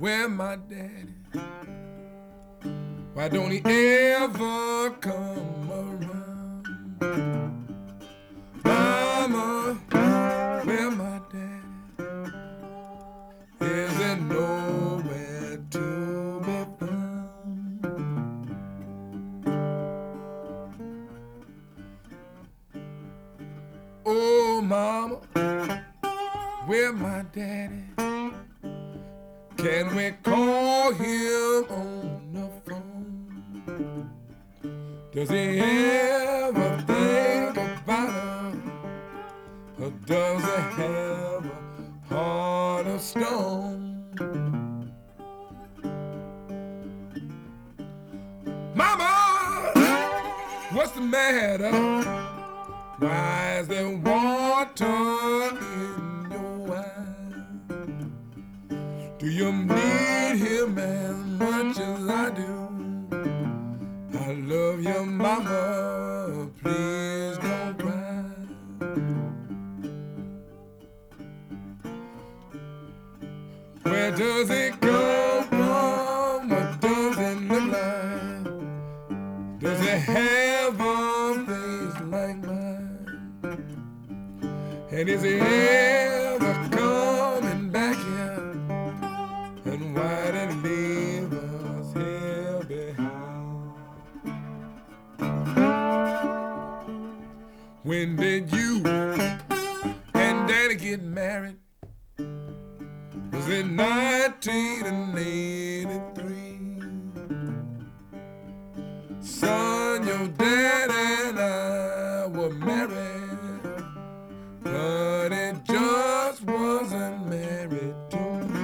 where my daddy? Why don't he ever come around? Mama, where my daddy? Is there nowhere to be found? Oh, mama, where my daddy? Can we call him on the phone? Does he ever think about her? Or does he have a heart of stone? Mama, what's the matter? Why is there water in your eyes? Do you need him as much as I do? I love you, mama, please don't cry. Where does it come from? What does it look like? Does it have a face like mine? And is it ever coming back here? And why did he leave us here behind? When did you and Daddy get married? Was it 1983? Son, your dad and I were married, but it just wasn't married to me.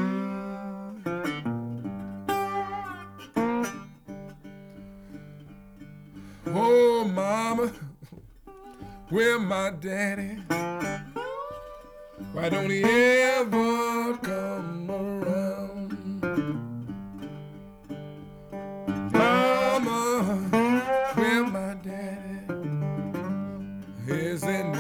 Oh, mama, where my daddy? Why don't he ever come around? Mama, where my daddy? Is it